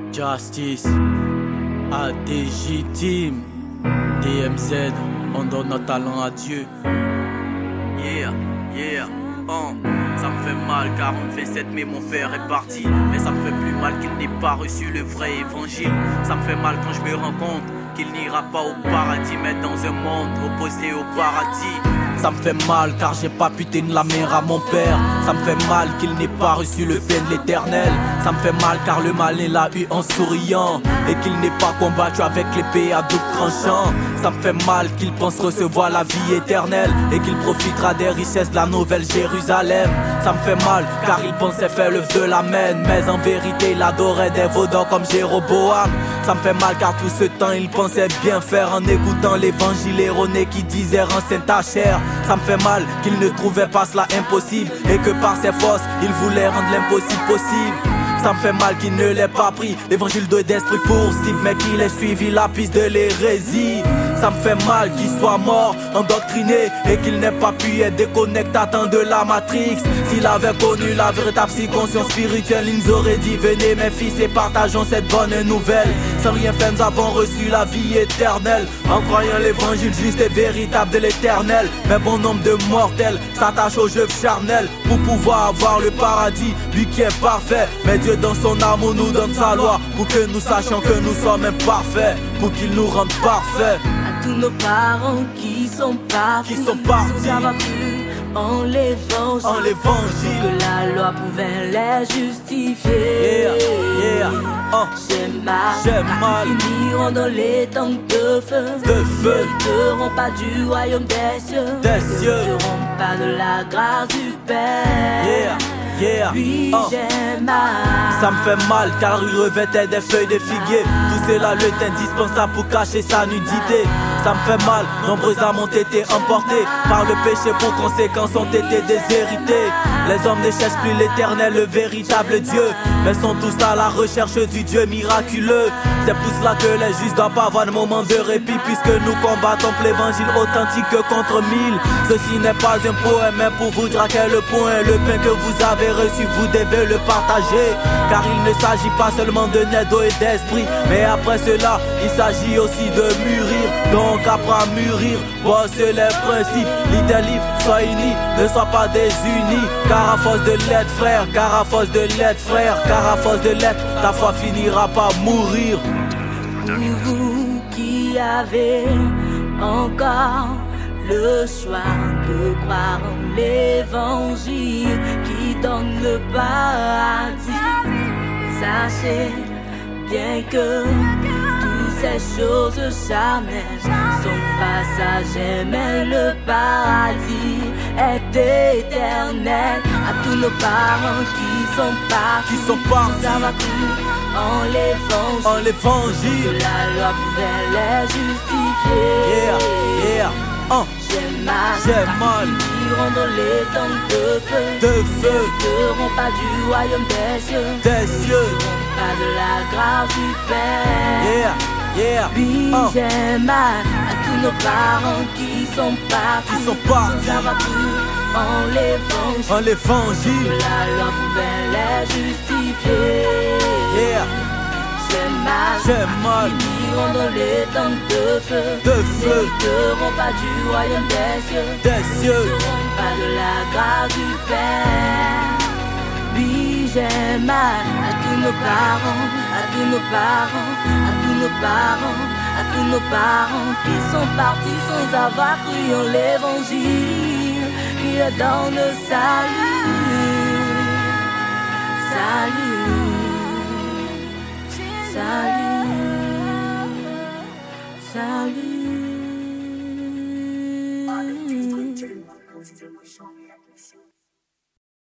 Justice, ADJ Team, DMZ, on donne notre talent à Dieu. Yeah, yeah, ça me fait mal car on fait 7 mai mon père est parti. Mais ça me fait plus mal qu'il n'ait pas reçu le vrai évangile. Ça me fait mal quand je me rends compte qu'il n'ira pas au paradis, mais dans un monde opposé au paradis. Ça me fait mal car j'ai pas pu tenir la main à mon père. Ça me fait mal qu'il n'ait pas reçu le pain de l'éternel. Ça me fait mal car le malin l'a eu en souriant et qu'il n'ait pas combattu avec l'épée à double tranchant. Ça me fait mal qu'il pense recevoir la vie éternelle et qu'il profitera des richesses de la nouvelle Jérusalem. Ça me fait mal car il pensait faire l'œuvre de la mène, mais en vérité il adorait des vaudans comme Jéroboam. Ça me fait mal car tout ce temps il pensait bien faire en écoutant l'évangile erroné qui disait renseigne ta chair. Ça me fait mal qu'il ne trouvait pas cela impossible et que par ses forces il voulait rendre l'impossible possible. Ça me fait mal qu'il ne l'ait pas pris, l'évangile de d'esprit pour cible, mais qu'il ait suivi la piste de l'hérésie. Ça me fait mal qu'il soit mort, endoctriné, et qu'il n'ait pas pu être déconnecté à temps de la Matrix. S'il avait connu la véritable conscience spirituelle, il nous aurait dit venez mes fils et partageons cette bonne nouvelle. Sans rien faire nous avons reçu la vie éternelle, en croyant l'évangile juste et véritable de l'éternel. Mais bon nombre de mortels s'attachent aux jeux charnels pour pouvoir avoir le paradis, lui qui est parfait. Mais Dieu dans son amour nous donne sa loi pour que nous sachions que nous sommes imparfaits, pour qu'il nous rende parfaits. À tous nos parents qui sont partis, sans avoir cru en l'évangile, que la loi pouvait les justifier. J'ai mal, ils finiront dans les temps de feu, ne n'hériteront pas du royaume des cieux, ne n'hériteront pas de la grâce du Père. Oui, j'ai mal. Ça me fait mal car il revêtait des feuilles de figuier. Tout cela lui est indispensable pour cacher sa nudité. Ça me fait mal, nombreux âmes ont été emportés par le péché, pour conséquence ont été déshérités. Les hommes ne cherchent plus l'éternel, le véritable Dieu, mais sont tous à la recherche du Dieu miraculeux. C'est pour cela que les justes doivent pas avoir de moment de répit, puisque nous combattons pour l'évangile authentique que contre 1000. Ceci n'est pas un poème, mais pour vous dire à quel point le pain que vous avez reçu, vous devez le partager. Car il ne s'agit pas seulement de nez, d'eau et d'esprit, mais après cela, il s'agit aussi de mûrir. Donc après à mûrir, bosse les principes, lis tes livres, sois unis, ne sois pas désunis. Car à force de l'être frère, car à force de l'être frère, car à force de l'être, ta foi finira par mourir. Pour vous qui avez encore le choix de croire en l'évangile qui donne le paradis, sachez bien que toutes ces choses charnelles sont passagères, mais le paradis est éternel. À tous nos parents qui sont partis, sans avoir cru en l'évangile, que la loi pouvait les justifier. J'ai mal, ils iront dans les temps de feu, ne n'hériteront pas du royaume des cieux, ne n'hériteront pas de la grâce du Père. Oui, j'ai mal à tous nos parents qui sont partis, sans avoir cru en l'évangile, que la loi pouvait les justifier. J'ai mal, ils iront dans les temps de feu, ne n'hériteront pas du royaume des cieux, ne n'hériteront pas de la grâce du Père. Oui, j'ai mal à tous nos parents, à tous nos parents, à tous nos parents, à tous nos parents qui sont partis sans avoir cru en l'évangile qui est dans le salut. Salut.